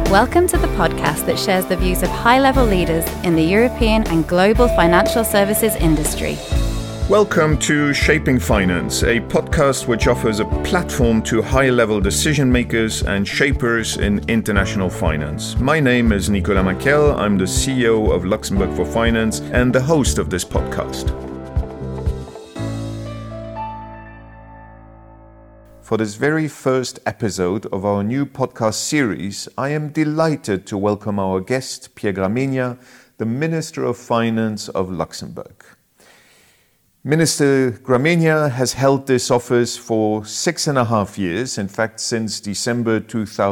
Welcome to the podcast that shares the views of high-level leaders in the European and global financial services industry. Welcome to Shaping Finance, a podcast which offers a platform to high-level decision makers and shapers in international finance. My name is Nicolas Maquel. I'm the CEO of Luxembourg for Finance and the host of this podcast. For this very first episode of our new podcast series, I am delighted to welcome our guest, Pierre Gramegna, the Minister of Finance of Luxembourg. Minister Gramegna has held this office for 6.5 years, in fact since December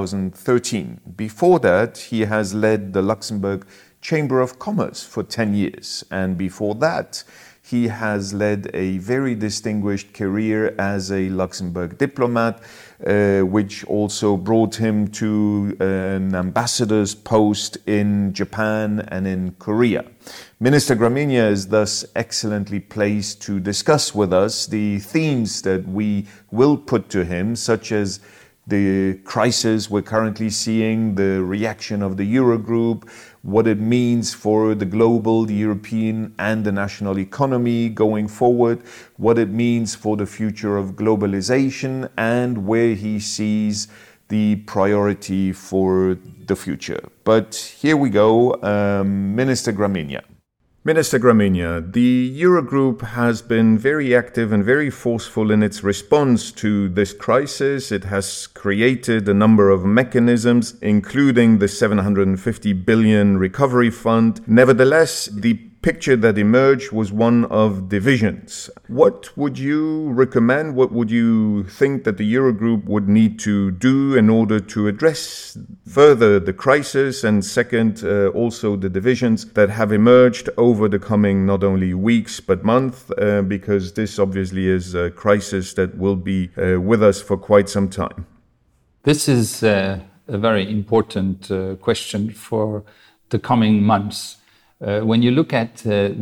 2013. Before that, he has led the Luxembourg Chamber of Commerce for 10 years, and before that, he has led a very distinguished career as a Luxembourg diplomat, which also brought him to an ambassador's post in Japan and in Korea. Minister Gramegna is thus excellently placed to discuss with us the themes that we will put to him, such as the crisis we're currently seeing, the reaction of the Eurogroup, what it means for the global, the European and the national economy going forward, what it means for the future of globalization, and where he sees the priority for the future. But here we go, Minister Gramegna. Minister Gramegna, the Eurogroup has been very active and very forceful in its response to this crisis. It has created a number of mechanisms, including the 750 billion recovery fund. Nevertheless, the picture that emerged was one of divisions. What would you recommend? What would you think that the Eurogroup would need to do in order to address further the crisis, and second, also the divisions that have emerged over the coming not only weeks but months, because this obviously is a crisis that will be with us for quite some time? This is a very important question for the coming months. When you look at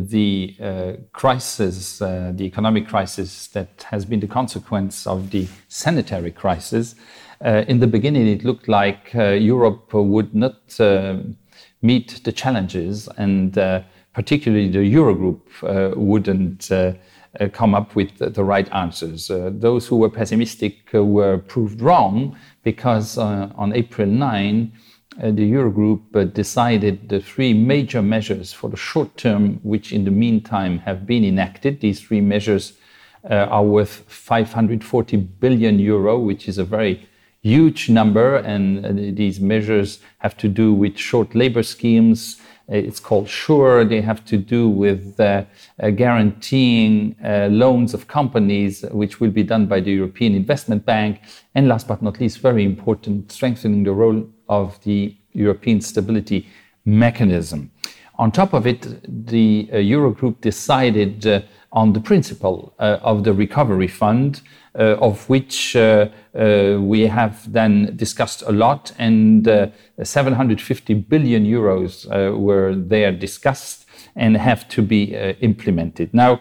the crisis, the economic crisis that has been the consequence of the sanitary crisis, in the beginning it looked like Europe would not meet the challenges, and particularly the Eurogroup wouldn't come up with the right answers. Those who were pessimistic were proved wrong, because on April 9, the Eurogroup decided the three major measures for the short term, which in the meantime have been enacted. These three measures are worth 540 billion euro, which is a very huge number. And these measures have to do with short labor schemes. It's called SURE. They have to do with guaranteeing loans of companies, which will be done by the European Investment Bank. And last but not least, very important, strengthening the role of the European Stability Mechanism. On top of it, the Eurogroup decided on the principle of the recovery fund, of which we have then discussed a lot, and 750 billion euros were there discussed and have to be implemented. Now,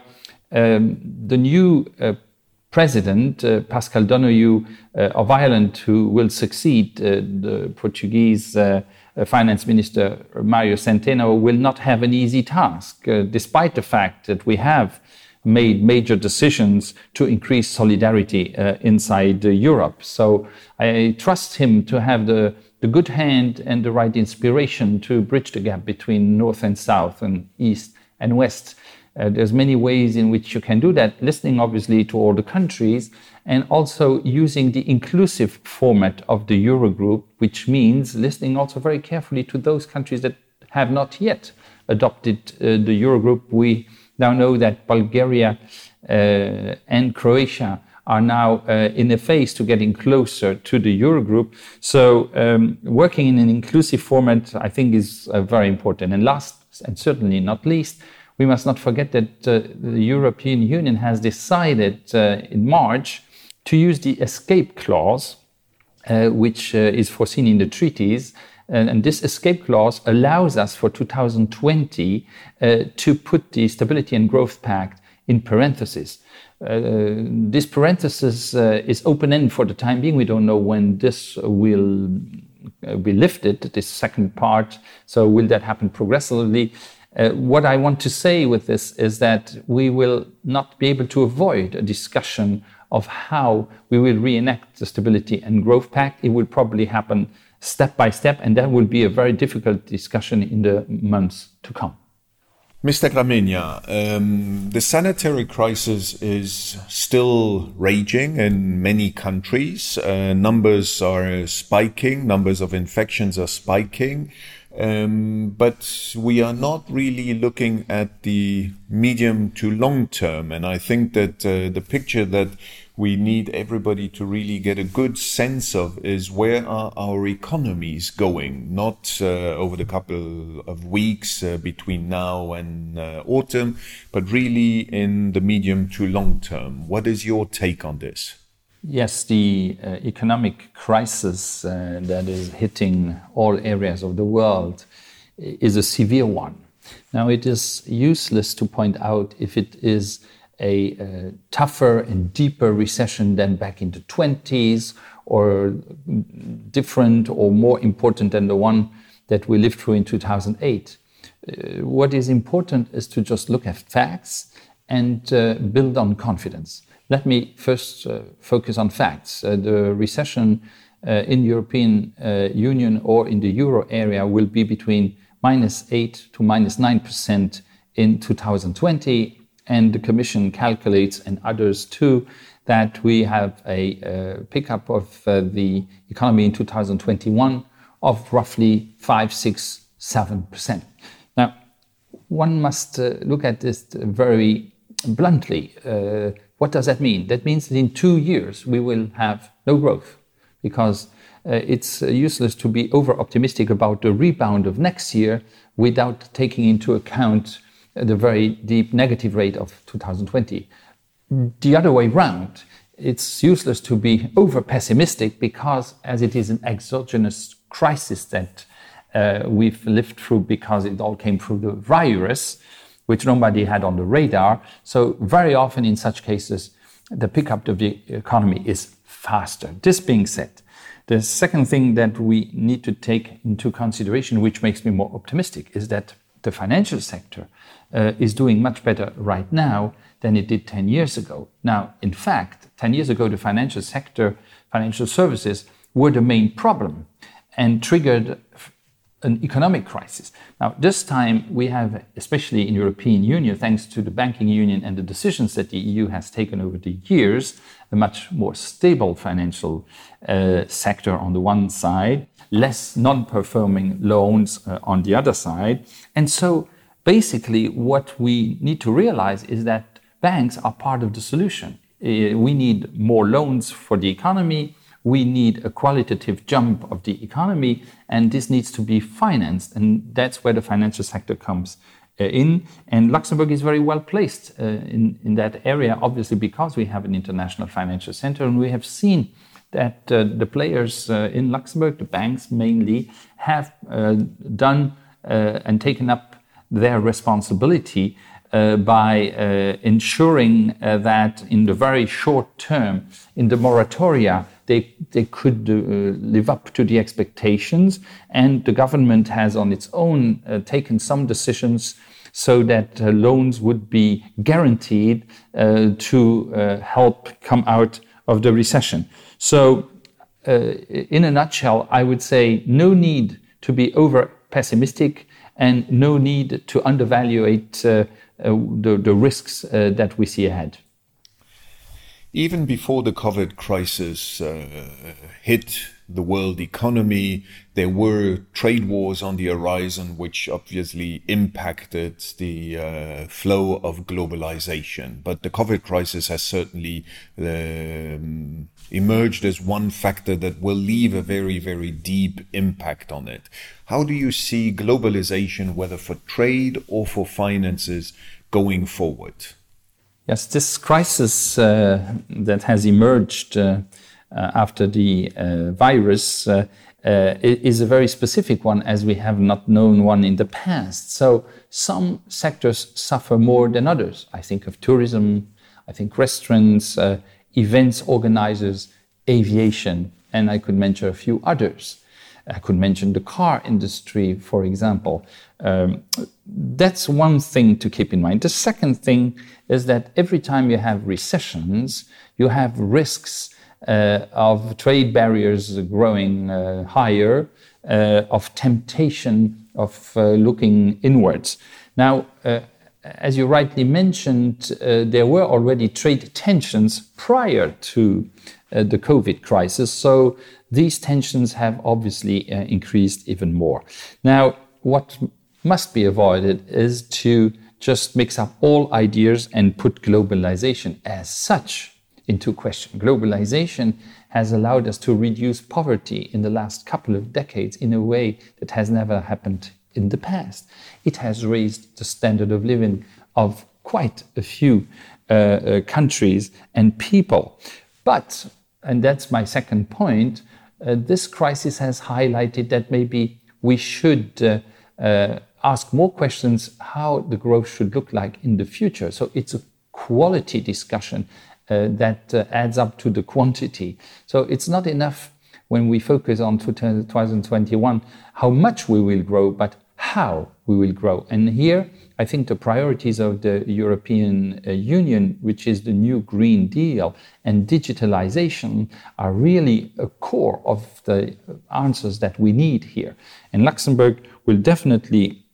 the new President Pascal Donoghue of Ireland, who will succeed the Portuguese Finance Minister Mário Centeno, will not have an easy task, despite the fact that we have made major decisions to increase solidarity inside Europe. So I trust him to have the good hand and the right inspiration to bridge the gap between North and South and East and West. There's many ways in which you can do that, listening obviously to all the countries, and also using the inclusive format of the Eurogroup, which means listening also very carefully to those countries that have not yet adopted the Eurogroup. We now know that Bulgaria and Croatia are now in a phase to getting closer to the Eurogroup. So working in an inclusive format, I think, is very important. And last, and certainly not least, we must not forget that the European Union has decided in March to use the escape clause, which is foreseen in the treaties. And this escape clause allows us for 2020 to put the Stability and Growth Pact in parentheses. This parenthesis is open-ended for the time being. We don't know when this will be lifted, this second part. So will that happen progressively? What I want to say with this is that we will not be able to avoid a discussion of how we will reenact the Stability and Growth Pact. It will probably happen step by step, and that will be a very difficult discussion in the months to come. Mr. Gramegna, the sanitary crisis is still raging in many countries. Numbers are spiking, numbers of infections are spiking. But we are not really looking at the medium to long term. And I think that the picture that we need everybody to really get a good sense of is where are our economies going, not over the couple of weeks between now and autumn, but really in the medium to long term. What is your take on this? Yes, the economic crisis that is hitting all areas of the world is a severe one. Now, it is useless to point out if it is a tougher and deeper recession than back in the 20s, or different or more important than the one that we lived through in 2008. What is important is to just look at facts and build on confidence. Let me first focus on facts. The recession in the European Union or in the euro area will be between -8 to -9% in 2020. And the Commission calculates, and others too, that we have a pickup of the economy in 2021 of roughly 5, 6, 7%. Now, one must look at this very bluntly. What does that mean? That means that in 2 years we will have no growth, because it's useless to be over-optimistic about the rebound of next year without taking into account the very deep negative rate of 2020. The other way round, it's useless to be over-pessimistic, because as it is an exogenous crisis that we've lived through because it all came through the virus, which nobody had on the radar. So very often in such cases, the pickup of the economy is faster. This being said, the second thing that we need to take into consideration, which makes me more optimistic, is that the financial sector is doing much better right now than it did 10 years ago. Now, in fact, 10 years ago, the financial sector, financial services were the main problem and triggered an economic crisis. Now, this time we have, especially in the European Union, thanks to the banking union and the decisions that the EU has taken over the years, a much more stable financial sector on the one side, less non-performing loans on the other side. And so basically what we need to realize is that banks are part of the solution. We need more loans for the economy. We need a qualitative jump of the economy, and this needs to be financed. And that's where the financial sector comes in. And Luxembourg is very well placed in that area, obviously because we have an international financial center. And we have seen that the players in Luxembourg, the banks mainly, have done and taken up their responsibility by ensuring that in the very short term, in the moratoria, they could live up to the expectations. And the government has on its own taken some decisions so that loans would be guaranteed to help come out of the recession. So in a nutshell, I would say no need to be over pessimistic and no need to undervaluate the risks that we see ahead. Even before the COVID crisis hit the world economy, there were trade wars on the horizon, which obviously impacted the flow of globalization. But the COVID crisis has certainly emerged as one factor that will leave a very, very deep impact on it. How do you see globalization, whether for trade or for finances, going forward? Yes, this crisis that has emerged after the virus is a very specific one, as we have not known one in the past. So some sectors suffer more than others. I think of tourism, I think restaurants, events organizers, aviation, and I could mention a few others. I could mention the car industry, for example. That's one thing to keep in mind. The second thing is that every time you have recessions, you have risks of trade barriers growing higher, of temptation of looking inwards. Now, as you rightly mentioned, there were already trade tensions prior to the COVID crisis, so these tensions have obviously increased even more. Now, what must be avoided is to just mix up all ideas and put globalization as such into question. Globalization has allowed us to reduce poverty in the last couple of decades in a way that has never happened in the past. It has raised the standard of living of quite a few countries and people. But, and that's my second point, this crisis has highlighted that maybe we should ask more questions how the growth should look like in the future. So it's a quality discussion that adds up to the quantity. So it's not enough when we focus on 2021 how much we will grow, but how we will grow. And here, I think the priorities of the European Union, which is the new Green Deal and digitalization, are really a core of the answers that we need here. And Luxembourg will definitely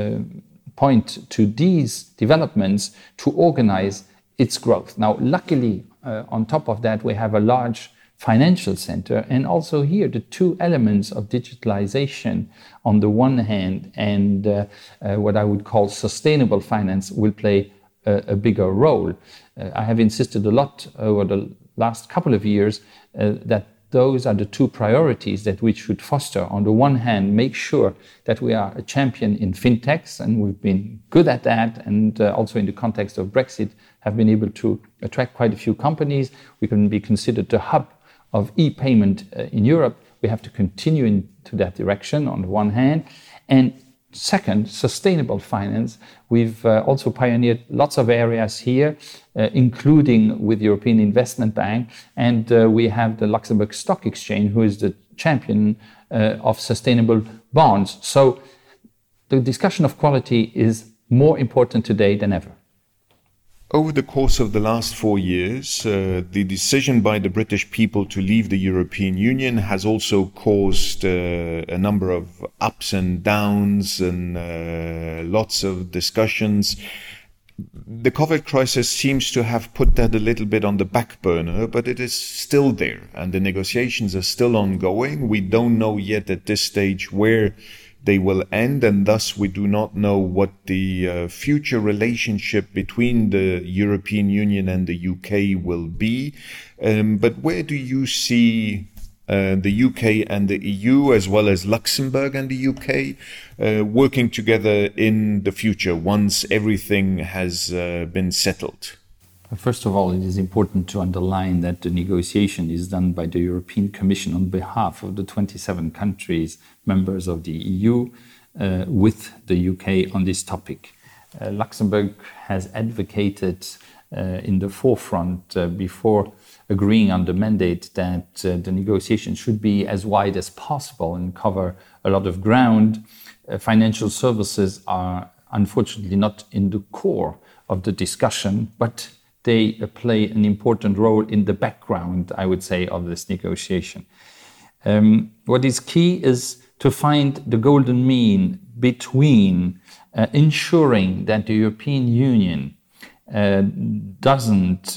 point to these developments to organize its growth. Now, luckily, on top of that, we have a large financial center, and also here the two elements of digitalization on the one hand and what I would call sustainable finance will play a bigger role. I have insisted a lot over the last couple of years that those are the two priorities that we should foster. On the one hand, make sure that we are a champion in fintechs, and we've been good at that, and also in the context of Brexit have been able to attract quite a few companies. We can be considered the hub of e-payment in Europe. We have to continue into that direction on the one hand. And second, sustainable finance. We've also pioneered lots of areas here, including with the European Investment Bank. And we have the Luxembourg Stock Exchange, who is the champion of sustainable bonds. So the discussion of quality is more important today than ever. Over the course of the last 4 years, the decision by the British people to leave the European Union has also caused a number of ups and downs and lots of discussions. The COVID crisis seems to have put that a little bit on the back burner, but it is still there, and the negotiations are still ongoing. We don't know yet at this stage where they will end, and thus we do not know what the future relationship between the European Union and the UK will be. But where do you see the UK and the EU, as well as Luxembourg and the UK, working together in the future once everything has been settled? First of all, it is important to underline that the negotiation is done by the European Commission on behalf of the 27 countries, members of the EU, with the UK on this topic. Luxembourg has advocated in the forefront before agreeing on the mandate that the negotiation should be as wide as possible and cover a lot of ground. Financial services are unfortunately not in the core of the discussion, but they play an important role in the background, I would say, of this negotiation. What is key is to find the golden mean between ensuring that the European Union doesn't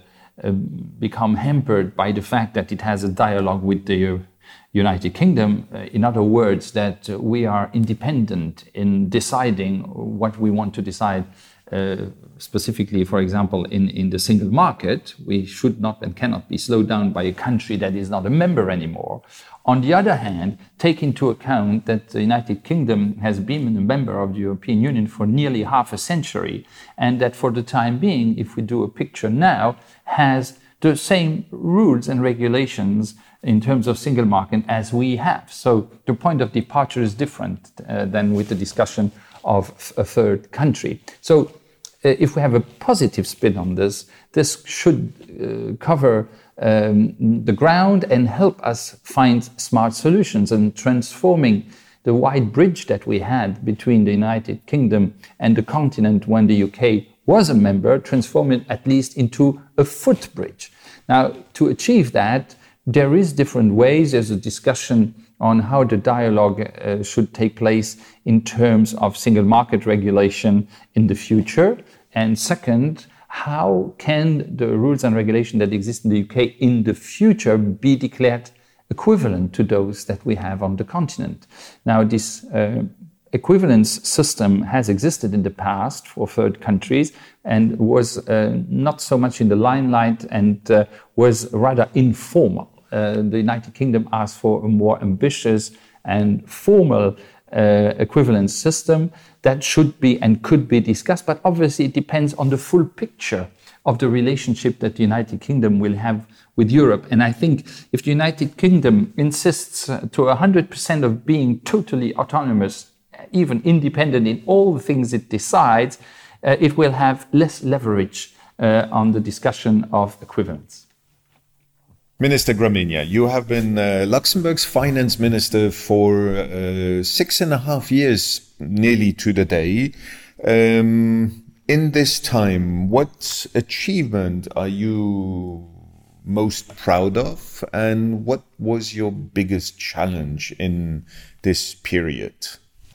become hampered by the fact that it has a dialogue with the United Kingdom. In other words, that we are independent in deciding what we want to decide. Specifically, for example, in the single market, we should not and cannot be slowed down by a country that is not a member anymore. On the other hand, take into account that the United Kingdom has been a member of the European Union for nearly half a century, and that for the time being, if we do a picture now, has the same rules and regulations in terms of single market as we have. So the point of departure is different than with the discussion of a third country. So if we have a positive spin on this, this should cover the ground and help us find smart solutions and transforming the wide bridge that we had between the United Kingdom and the continent when the UK was a member, transform it at least into a footbridge. Now, to achieve that, there is different ways. There's a discussion on how the dialogue should take place in terms of single market regulation in the future. And second, how can the rules and regulation that exist in the UK in the future be declared equivalent to those that we have on the continent? Now, this equivalence system has existed in the past for third countries and was not so much in the limelight and was rather informal. The United Kingdom asked for a more ambitious and formal equivalence system that should be and could be discussed, but obviously it depends on the full picture of the relationship that the United Kingdom will have with Europe. And I think if the United Kingdom insists to 100% of being totally autonomous, even independent in all the things it decides, it will have less leverage on the discussion of equivalence. Minister Gramegna, you have been Luxembourg's finance minister for 6.5 years, nearly to the day. In this time, what achievement are you most proud of, and what was your biggest challenge in this period?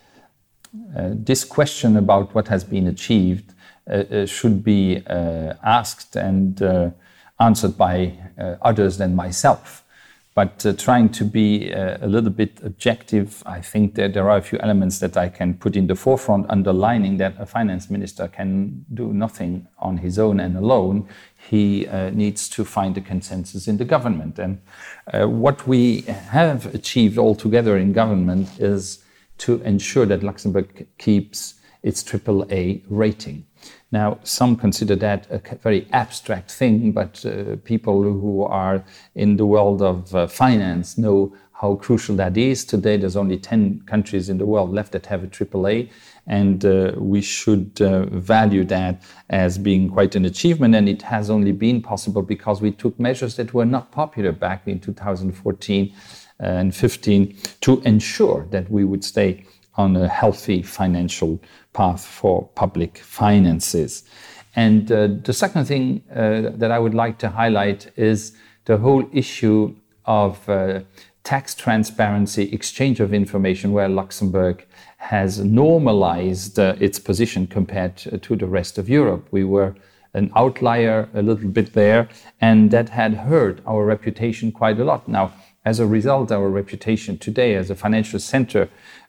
This question about what has been achieved should be asked and answered by others than myself. But trying to be a little bit objective, I think that there are a few elements that I can put in the forefront, underlining that a finance minister can do nothing on his own and alone. He needs to find a consensus in the government. And what we have achieved altogether in government is to ensure that Luxembourg keeps its AAA rating. Now, some consider that a very abstract thing, but people who are in the world of finance know how crucial that is. Today, there's only 10 countries in the world left that have a AAA, and we should value that as being quite an achievement. And it has only been possible because we took measures that were not popular back in 2014 and 15 to ensure that we would stay on a healthy financial path for public finances. And the second thing that I would like to highlight is the whole issue of tax transparency, exchange of information, where Luxembourg has normalized its position compared to the rest of Europe. We were an outlier a little bit there, and that had hurt our reputation quite a lot. Now, as a result, our reputation today as a financial center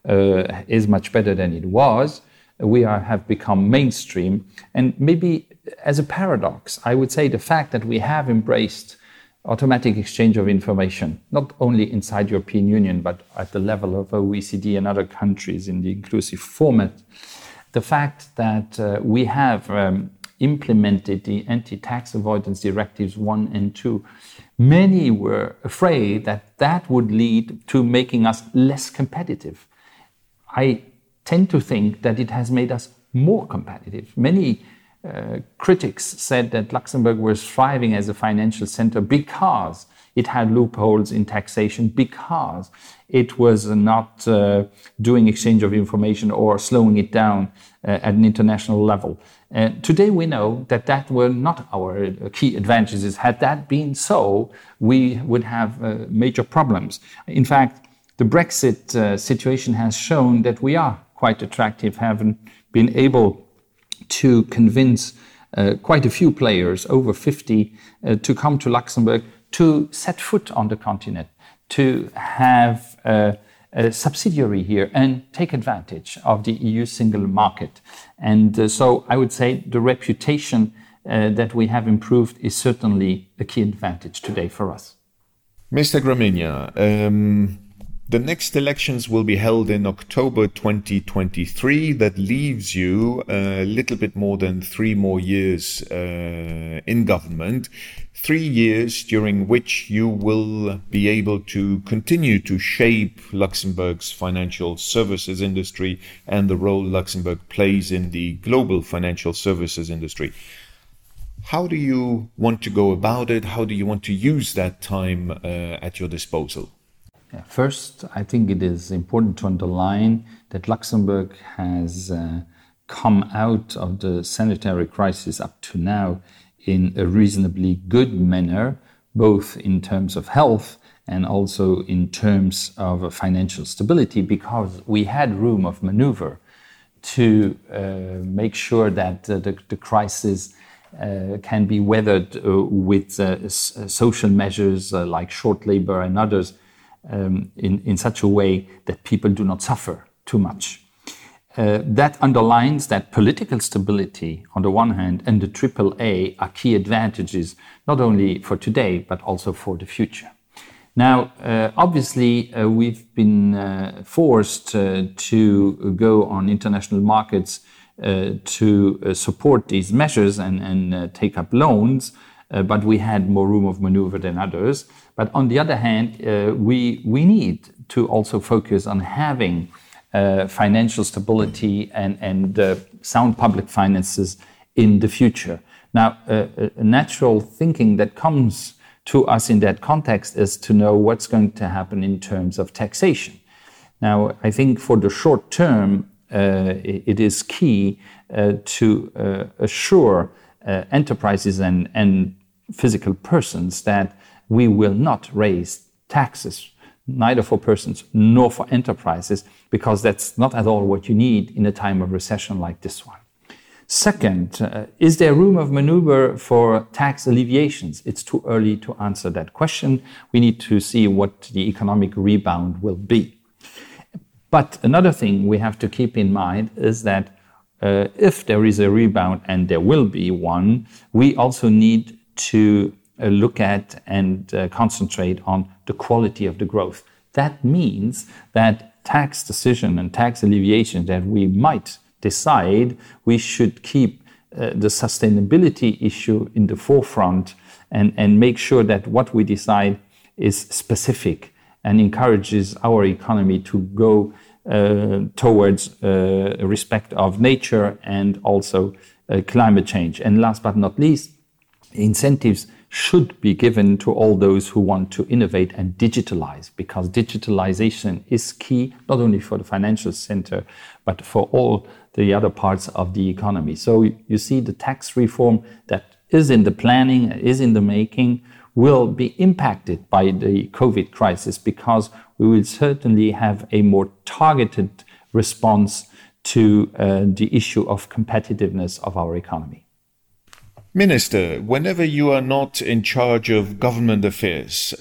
is much better than it was. We have become mainstream. And maybe as a paradox, I would say the fact that we have embraced automatic exchange of information, not only inside European Union, but at the level of OECD and other countries in the inclusive format, the fact that we have implemented the anti-tax avoidance directives 1 and 2, many were afraid that that would lead to making us less competitive. I tend to think that it has made us more competitive. Many critics said that Luxembourg was thriving as a financial center because it had loopholes in taxation, because it was not doing exchange of information or slowing it down at an international level. Today we know that that were not our key advantages. Had that been so, we would have major problems. In fact, the Brexit situation has shown that we are quite attractive, having been able to convince quite a few players, over 50, to come to Luxembourg, to set foot on the continent, to have a subsidiary here and take advantage of the EU single market. And so I would say the reputation that we have improved is certainly a key advantage today for us. Mr. Gramegna, the next elections will be held in October 2023. That leaves you a little bit more than 3 more years in government. 3 years during which you will be able to continue to shape Luxembourg's financial services industry and the role Luxembourg plays in the global financial services industry. How do you want to go about it? How do you want to use that time at your disposal? First, I think it is important to underline that Luxembourg has come out of the sanitary crisis up to now in a reasonably good manner, both in terms of health and also in terms of financial stability, because we had room of maneuver to make sure that the crisis can be weathered with social measures like short labor and others in such a way that people do not suffer too much. That underlines that political stability on the one hand and the AAA are key advantages, not only for today, but also for the future. Now, obviously, we've been forced to go on international markets to support these measures and take up loans, but we had more room of maneuver than others. But on the other hand, we need to also focus on having financial stability and sound public finances in the future. Now, a natural thinking that comes to us in that context is to know what's going to happen in terms of taxation. Now, I think for the short term, it is key to assure enterprises and physical persons that we will not raise taxes, neither for persons nor for enterprises, because that's not at all what you need in a time of recession like this one. Second, is there room of maneuver for tax alleviations? It's too early to answer that question. We need to see what the economic rebound will be. But another thing we have to keep in mind is that if there is a rebound, and there will be one, we also need to look at and concentrate on the quality of the growth. That means that tax decision and tax alleviation that we might decide, we should keep the sustainability issue in the forefront and make sure that what we decide is specific and encourages our economy to go towards respect of nature and also climate change. And last but not least, incentives should be given to all those who want to innovate and digitalize, because digitalization is key, not only for the financial center, but for all the other parts of the economy. So you see the tax reform that is in the planning, is in the making, will be impacted by the COVID crisis, because we will certainly have a more targeted response to the issue of competitiveness of our economy. Minister, whenever you are not in charge of government affairs,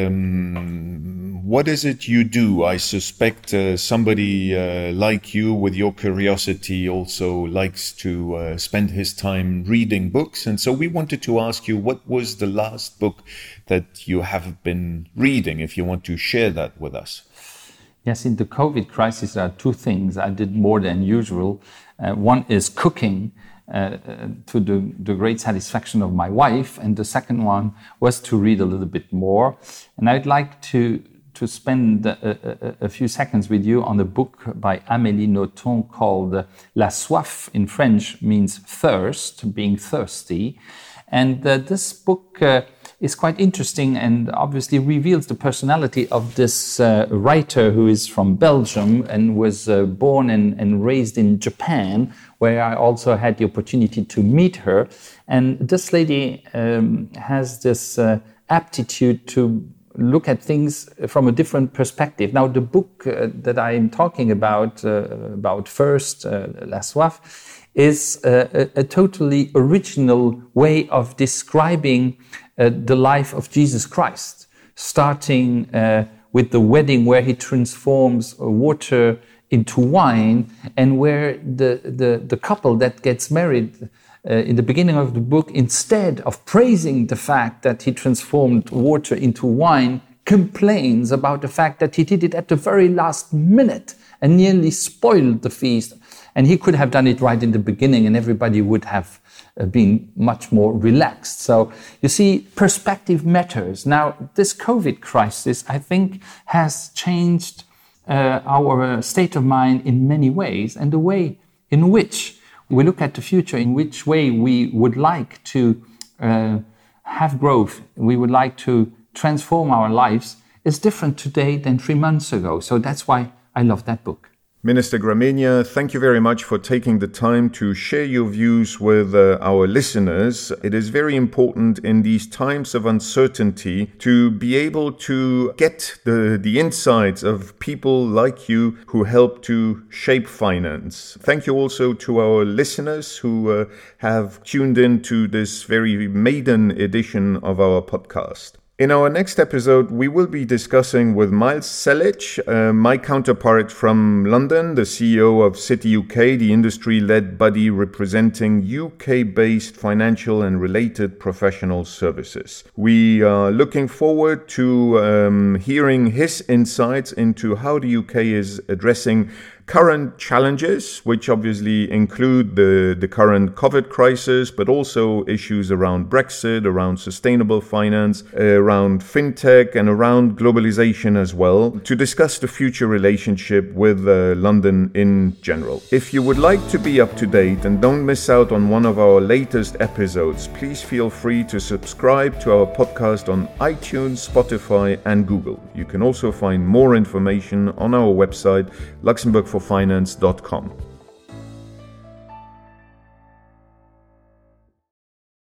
what is it you do? I suspect somebody like you, with your curiosity, also likes to spend his time reading books. And so we wanted to ask you, what was the last book that you have been reading, if you want to share that with us? Yes, in the COVID crisis, there are two things I did more than usual. One is cooking, to the great satisfaction of my wife, and the second one was to read a little bit more. And I'd like to spend a few seconds with you on a book by Amélie Nothomb called La Soif. In French means thirst, being thirsty. And this book is quite interesting and obviously reveals the personality of this writer who is from Belgium and was born and raised in Japan, where I also had the opportunity to meet her. And this lady has this aptitude to look at things from a different perspective. Now, the book that I'm talking about first, La Soif, is a totally original way of describing the life of Jesus Christ, starting with the wedding where he transforms water into wine, and where the couple that gets married in the beginning of the book, instead of praising the fact that he transformed water into wine, complains about the fact that he did it at the very last minute and nearly spoiled the feast. And he could have done it right in the beginning and everybody would have been much more relaxed. So you see, perspective matters. Now, this COVID crisis, I think, has changed our state of mind in many ways, and the way in which we look at the future, in which way we would like to have growth, we would like to transform our lives, is different today than 3 months ago. So that's why I love that book. Minister Gramegna, thank you very much for taking the time to share your views with our listeners. It is very important in these times of uncertainty to be able to get the insights of people like you who help to shape finance. Thank you also to our listeners who have tuned in to this very maiden edition of our podcast. In our next episode, we will be discussing with Miles Selic, my counterpart from London, the CEO of Citi UK, the industry-led body representing UK-based financial and related professional services. We are looking forward to hearing his insights into how the UK is addressing current challenges, which obviously include the current COVID crisis, but also issues around Brexit, around sustainable finance, around fintech, and around globalization as well, to discuss the future relationship with London in general. If you would like to be up to date and don't miss out on one of our latest episodes, please feel free to subscribe to our podcast on iTunes, Spotify, and Google. You can also find more information on our website, luxembourgforfinance.com.